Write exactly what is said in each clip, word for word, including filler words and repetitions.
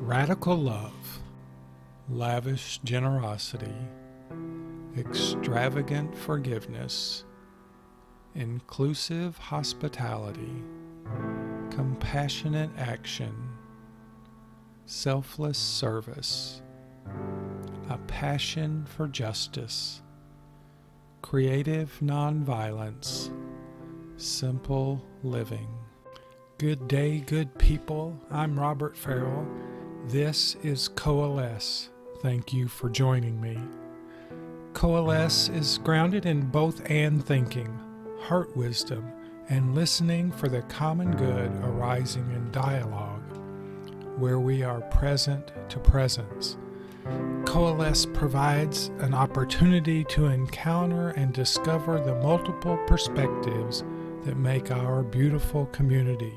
Radical love, lavish generosity, extravagant forgiveness, inclusive hospitality, compassionate action, selfless service, a passion for justice, creative nonviolence, simple living. Good day, good people. I'm Robert Farrell. This is Coalesce. Thank you for joining me. Coalesce is grounded in both and thinking, heart wisdom, and listening for the common good arising in dialogue, where we are present to presence. Coalesce provides an opportunity to encounter and discover the multiple perspectives that make our beautiful community.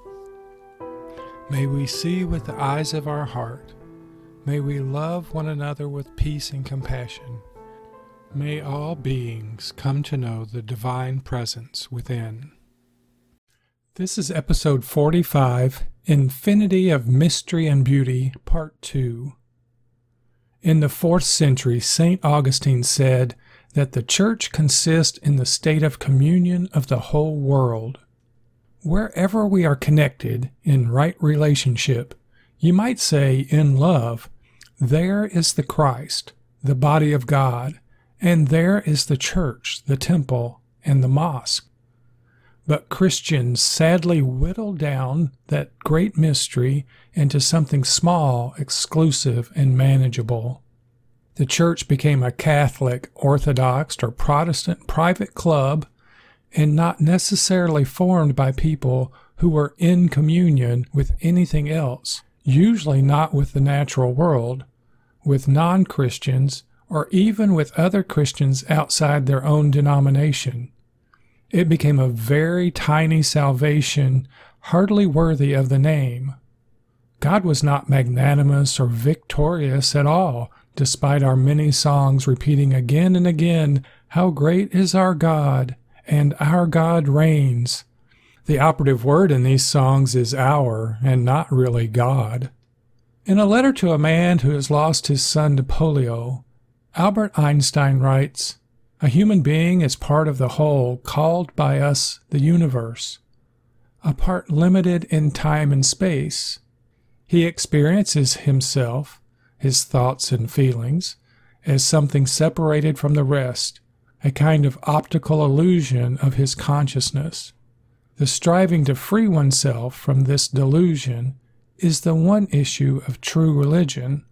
May we see with the eyes of our heart. May we love one another with peace and compassion. May all beings come to know the divine presence within. This is episode forty-five, Infinity of Mystery and Beauty, Part two. In the fourth century, Saint Augustine said that the church consists in the state of communion of the whole world. Wherever we are connected in right relationship, you might say in love, there is the Christ, the body of God, and there is the church, the temple, and the mosque. But Christians sadly whittle down that great mystery into something small, exclusive, and manageable. The church became a Catholic, Orthodox, or Protestant private club, and not necessarily formed by people who were in communion with anything else, usually not with the natural world, with non-Christians, or even with other Christians outside their own denomination. It became a very tiny salvation, hardly worthy of the name. God was not magnanimous or victorious at all, despite our many songs repeating again and again, "How great is our God!" and "Our God reigns." The operative word in these songs is "our," and not really God. In a letter to a man who has lost his son to polio, Albert Einstein writes, "A human being is part of the whole called by us the universe, a part limited in time and space. He experiences himself, his thoughts and feelings, as something separated from the rest, a kind of optical illusion of his consciousness. The striving to free oneself from this delusion is the one issue of true religion.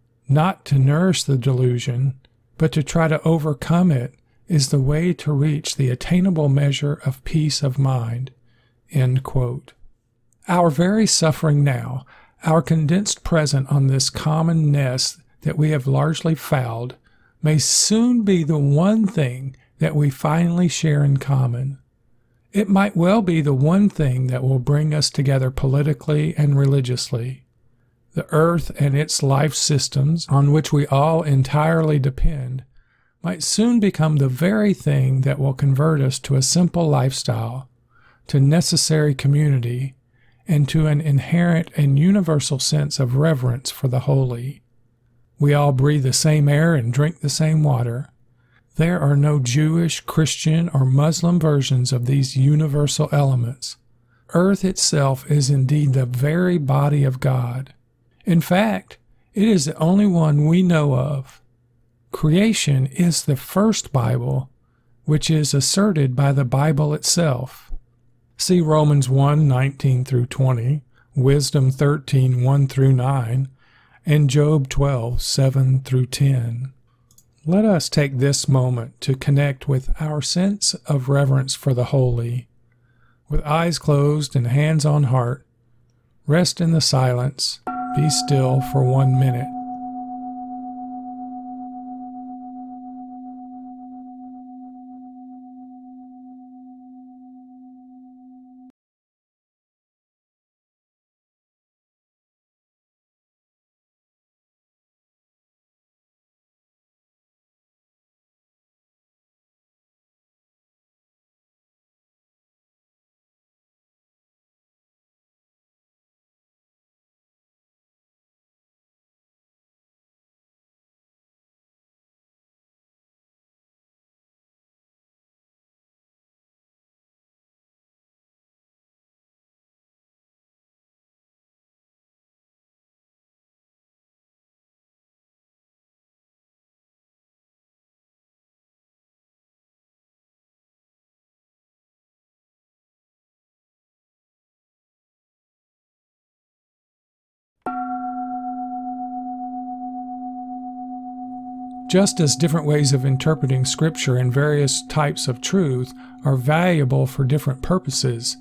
Not to nourish the delusion, but to try to overcome it is the way to reach the attainable measure of peace of mind." End quote. Our very suffering now, our condensed present on this common nest that we have largely fouled, may soon be the one thing that we finally share in common. It might well be the one thing that will bring us together politically and religiously. The earth and its life systems, on which we all entirely depend, might soon become the very thing that will convert us to a simple lifestyle, to necessary community, and to an inherent and universal sense of reverence for the holy. We all breathe the same air and drink the same water. There are no Jewish, Christian, or Muslim versions of these universal elements. Earth itself is indeed the very body of God. In fact, it is the only one we know of. Creation is the first Bible, which is asserted by the Bible itself. See Romans one, nineteen through twenty, Wisdom thirteen, one through nine, and Job twelve, seven through ten. Let us take this moment to connect with our sense of reverence for the holy. With eyes closed and hands on heart, rest in the silence, be still for one minute. Just as different ways of interpreting Scripture and various types of truth are valuable for different purposes,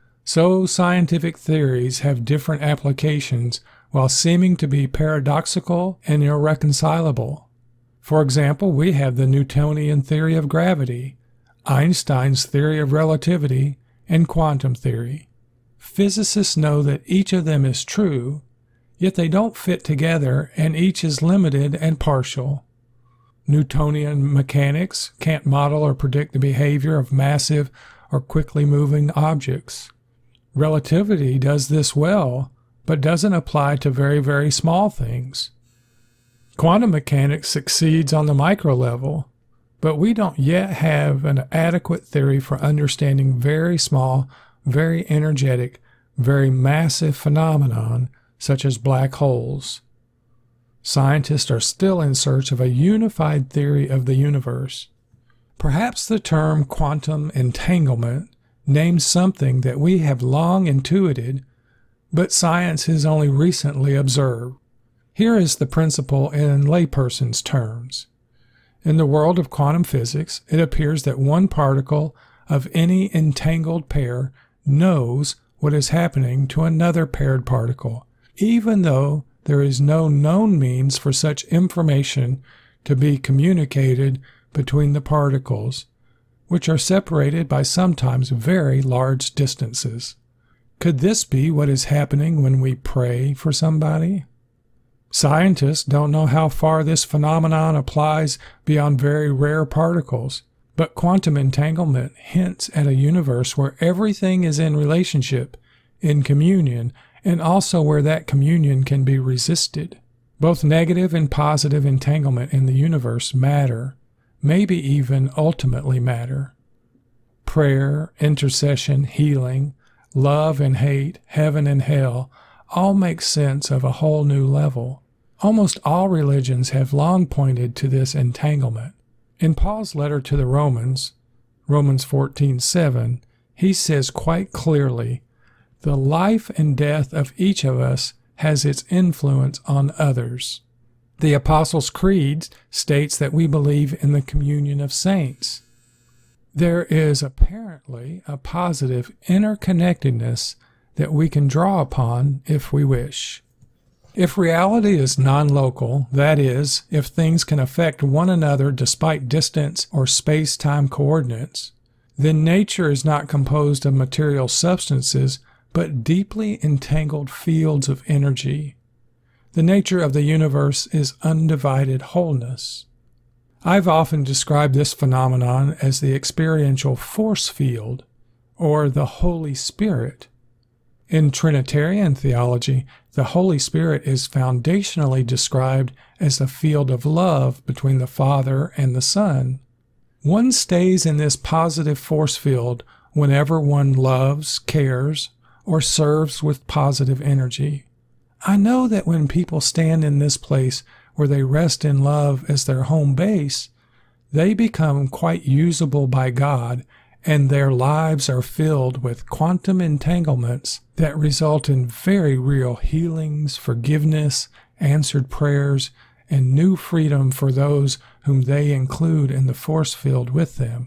so scientific theories have different applications while seeming to be paradoxical and irreconcilable. For example, we have the Newtonian theory of gravity, Einstein's theory of relativity, and quantum theory. Physicists know that each of them is true, yet they don't fit together and each is limited and partial. Newtonian mechanics can't model or predict the behavior of massive or quickly moving objects. Relativity does this well, but doesn't apply to very, very small things. Quantum mechanics succeeds on the micro level, but we don't yet have an adequate theory for understanding very small, very energetic, very massive phenomenon such as black holes. Scientists are still in search of a unified theory of the universe. Perhaps the term quantum entanglement names something that we have long intuited, but science has only recently observed. Here is the principle in layperson's terms. In the world of quantum physics, it appears that one particle of any entangled pair knows what is happening to another paired particle, even though there is no known means for such information to be communicated between the particles, which are separated by sometimes very large distances. Could this be what is happening when we pray for somebody? Scientists don't know how far this phenomenon applies beyond very rare particles, but quantum entanglement hints at a universe where everything is in relationship, in communion, and also where that communion can be resisted. Both negative and positive entanglement in the universe matter, maybe even ultimately matter. Prayer, intercession, healing, love and hate, heaven and hell, all make sense of a whole new level. Almost all religions have long pointed to this entanglement. In Paul's letter to the Romans, Romans fourteen seven, he says quite clearly, "The life and death of each of us has its influence on others." The Apostles' Creed states that we believe in the communion of saints. There is apparently a positive interconnectedness that we can draw upon if we wish. If reality is non-local, that is, if things can affect one another despite distance or space-time coordinates, then nature is not composed of material substances, but deeply entangled fields of energy. The nature of the universe is undivided wholeness. I've often described this phenomenon as the experiential force field, or the Holy Spirit. In Trinitarian theology, the Holy Spirit is foundationally described as the field of love between the Father and the Son. One stays in this positive force field whenever one loves, cares, or serves with positive energy. I know that when people stand in this place where they rest in love as their home base, they become quite usable by God, and their lives are filled with quantum entanglements that result in very real healings, forgiveness, answered prayers, and new freedom for those whom they include in the force field with them.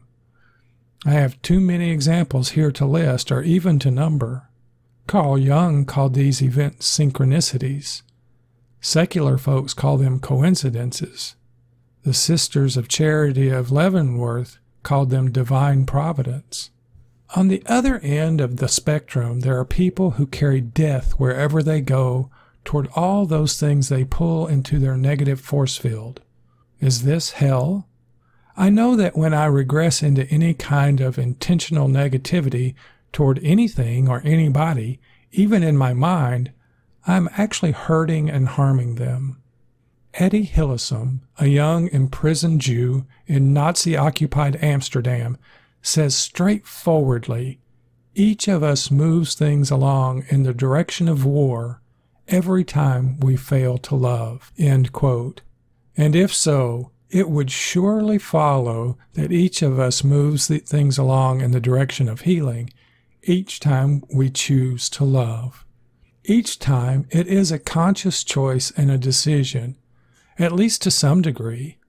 I have too many examples here to list or even to number. Carl Jung called these events synchronicities. Secular folks call them coincidences. The Sisters of Charity of Leavenworth called them divine providence. On the other end of the spectrum, there are people who carry death wherever they go toward all those things they pull into their negative force field. Is this hell? I know that when I regress into any kind of intentional negativity toward anything or anybody, even in my mind, I'm actually hurting and harming them. Eddie Hillesum, a young imprisoned Jew in Nazi-occupied Amsterdam, says straightforwardly, each of us moves things along in the direction of war every time we fail to love. End quote. And if so, it would surely follow that each of us moves the things along in the direction of healing each time we choose to love. Each time it is a conscious choice and a decision, at least to some degree.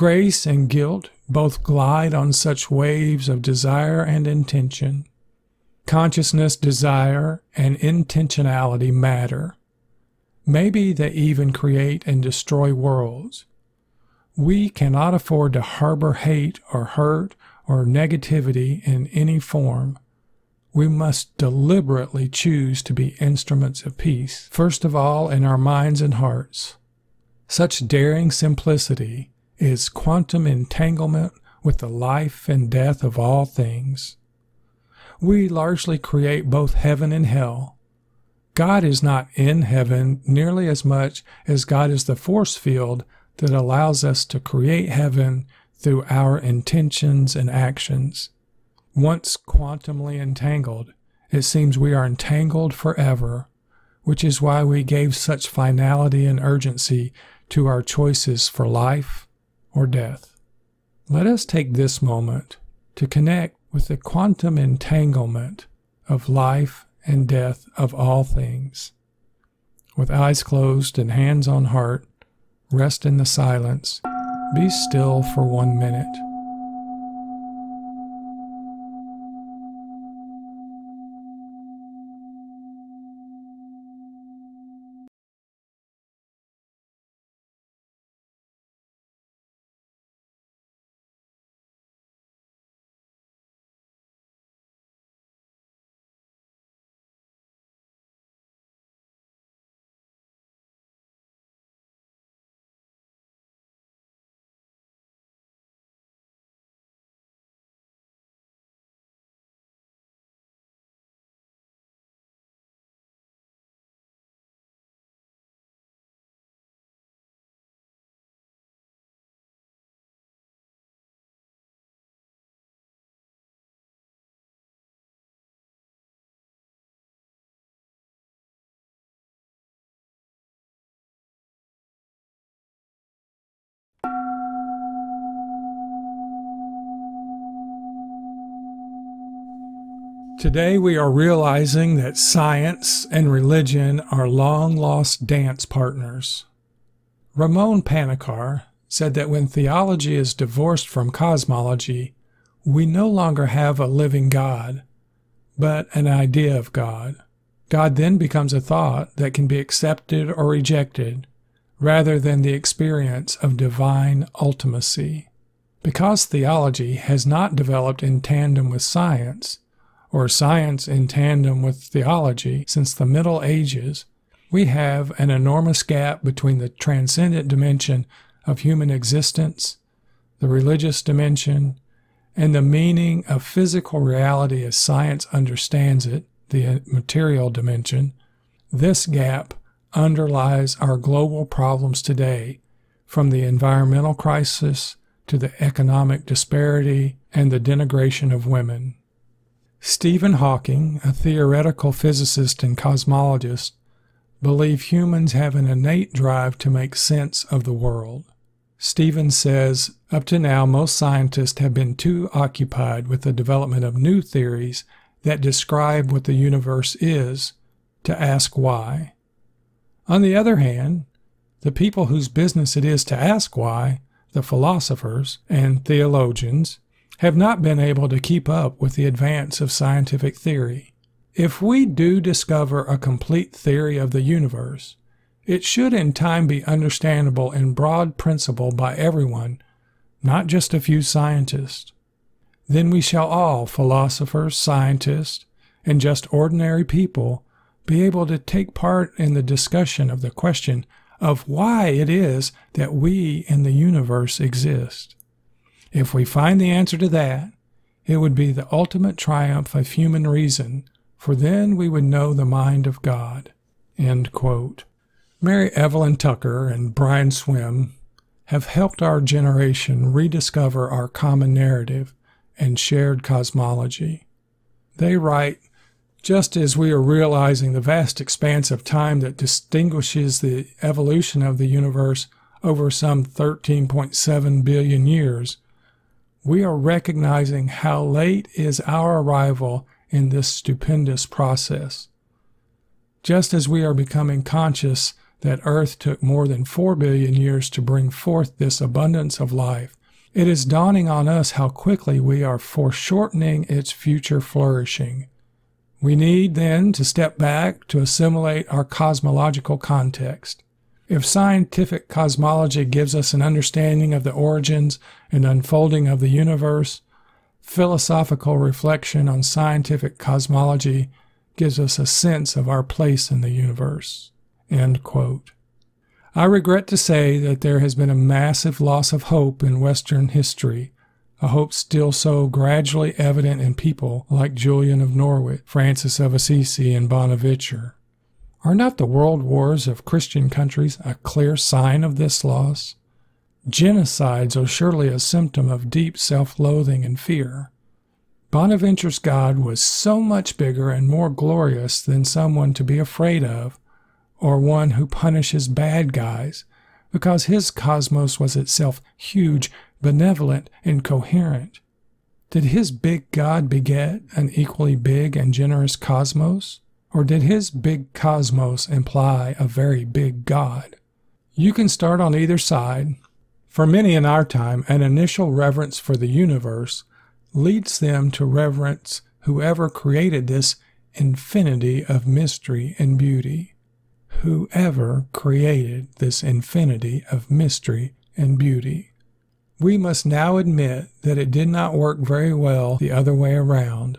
Grace and guilt both glide on such waves of desire and intention. Consciousness, desire, and intentionality matter. Maybe they even create and destroy worlds. We cannot afford to harbor hate or hurt or negativity in any form. We must deliberately choose to be instruments of peace, first of all in our minds and hearts. Such daring simplicity is quantum entanglement with the life and death of all things. We largely create both heaven and hell. God is not in heaven nearly as much as God is the force field that allows us to create heaven through our intentions and actions. Once quantumly entangled, it seems we are entangled forever, which is why we gave such finality and urgency to our choices for life or death. Let us take this moment to connect with the quantum entanglement of life and death of all things. With eyes closed and hands on heart, rest in the silence. Be still for one minute. Today we are realizing that science and religion are long-lost dance partners. Ramon Panikkar said that when theology is divorced from cosmology, we no longer have a living God, but an idea of God. God then becomes a thought that can be accepted or rejected, rather than the experience of divine ultimacy. Because theology has not developed in tandem with science, or science in tandem with theology since the Middle Ages, we have an enormous gap between the transcendent dimension of human existence, the religious dimension, and the meaning of physical reality as science understands it, the material dimension. This gap underlies our global problems today, from the environmental crisis to the economic disparity and the denigration of women. Stephen Hawking, a theoretical physicist and cosmologist, believes humans have an innate drive to make sense of the world. Stephen says, up to now, most scientists have been too occupied with the development of new theories that describe what the universe is to ask why. On the other hand, the people whose business it is to ask why, the philosophers and theologians, have not been able to keep up with the advance of scientific theory. If we do discover a complete theory of the universe, it should in time be understandable in broad principle by everyone, not just a few scientists. Then we shall all, philosophers, scientists, and just ordinary people, be able to take part in the discussion of the question of why it is that we in the universe exist. If we find the answer to that, it would be the ultimate triumph of human reason, for then we would know the mind of God." End quote. Mary Evelyn Tucker and Brian Swimme have helped our generation rediscover our common narrative and shared cosmology. They write, "Just as we are realizing the vast expanse of time that distinguishes the evolution of the universe over some thirteen point seven billion years, we are recognizing how late is our arrival in this stupendous process. Just as we are becoming conscious that Earth took more than four billion years to bring forth this abundance of life, it is dawning on us how quickly we are foreshortening its future flourishing. We need, then, to step back to assimilate our cosmological context. If scientific cosmology gives us an understanding of the origins and unfolding of the universe, philosophical reflection on scientific cosmology gives us a sense of our place in the universe." End quote. I regret to say that there has been a massive loss of hope in Western history, a hope still so gradually evident in people like Julian of Norwich, Francis of Assisi, and Bonaventure. Are not the world wars of Christian countries a clear sign of this loss? Genocides are surely a symptom of deep self-loathing and fear. Bonaventure's God was so much bigger and more glorious than someone to be afraid of, or one who punishes bad guys, because his cosmos was itself huge, benevolent, and coherent. Did his big God beget an equally big and generous cosmos? Or did his big cosmos imply a very big God? You can start on either side. For many in our time, an initial reverence for the universe leads them to reverence whoever created this infinity of mystery and beauty. Whoever created this infinity of mystery and beauty. We must now admit that it did not work very well the other way around.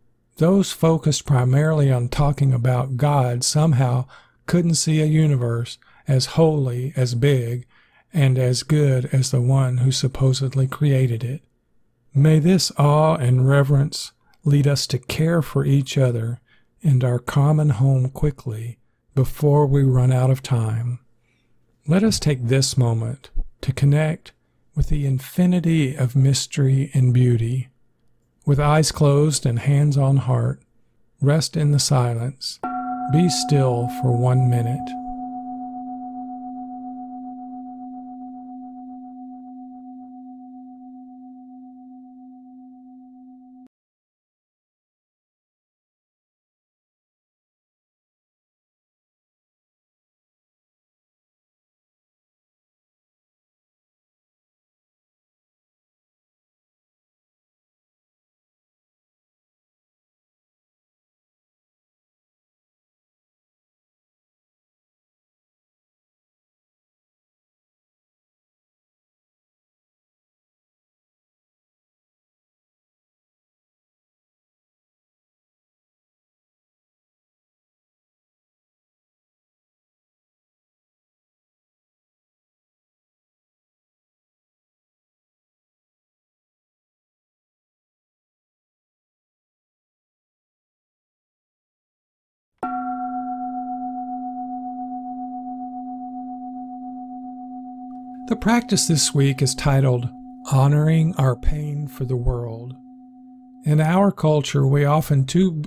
Those focused primarily on talking about God somehow couldn't see a universe as holy, as big, and as good as the one who supposedly created it. May this awe and reverence lead us to care for each other and our common home quickly before we run out of time. Let us take this moment to connect with the infinity of mystery and beauty. With eyes closed and hands on heart, rest in the silence. Be still for one minute. The practice this week is titled, Honoring Our Pain for the World. In our culture, we often too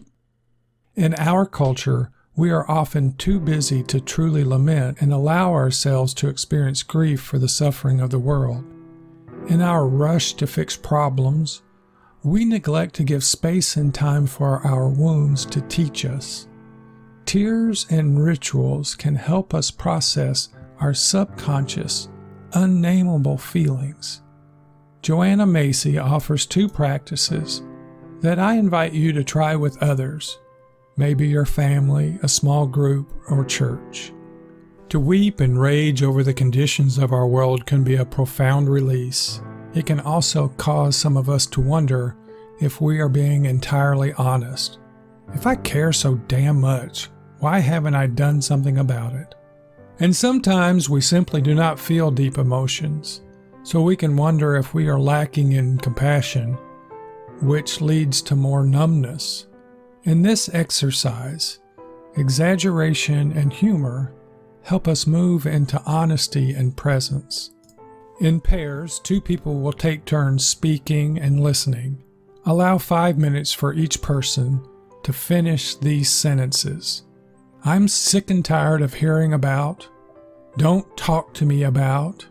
in our culture, we are often too busy to truly lament and allow ourselves to experience grief for the suffering of the world. In our rush to fix problems, we neglect to give space and time for our wounds to teach us. Tears and rituals can help us process our subconscious, unnameable feelings. Joanna Macy offers two practices that I invite you to try with others, maybe your family, a small group, or church. To weep and rage over the conditions of our world can be a profound release. It can also cause some of us to wonder if we are being entirely honest. If I care so damn much, why haven't I done something about it? And sometimes we simply do not feel deep emotions, so we can wonder if we are lacking in compassion, which leads to more numbness. In this exercise, exaggeration and humor help us move into honesty and presence. In pairs, two people will take turns speaking and listening. Allow five minutes for each person to finish these sentences. I'm sick and tired of hearing about. Don't talk to me about.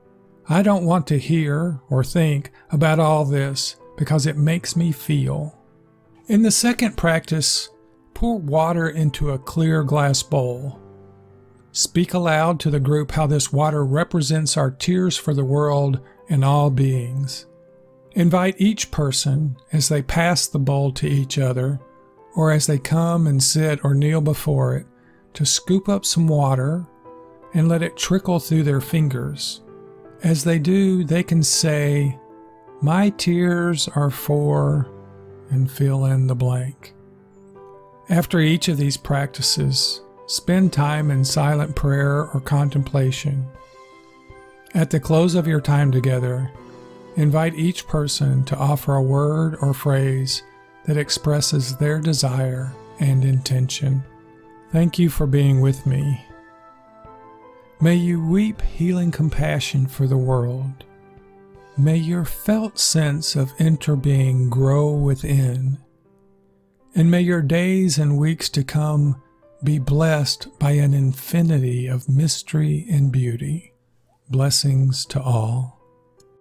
I don't want to hear or think about all this because it makes me feel. In the second practice, pour water into a clear glass bowl. Speak aloud to the group how this water represents our tears for the world and all beings. Invite each person, as they pass the bowl to each other, or as they come and sit or kneel before it, to scoop up some water and let it trickle through their fingers. As they do, they can say, "My tears are for," and fill in the blank. After each of these practices, spend time in silent prayer or contemplation. At the close of your time together, invite each person to offer a word or phrase that expresses their desire and intention. Thank you for being with me. May you weep healing compassion for the world. May your felt sense of interbeing grow within. And may your days and weeks to come be blessed by an infinity of mystery and beauty. Blessings to all.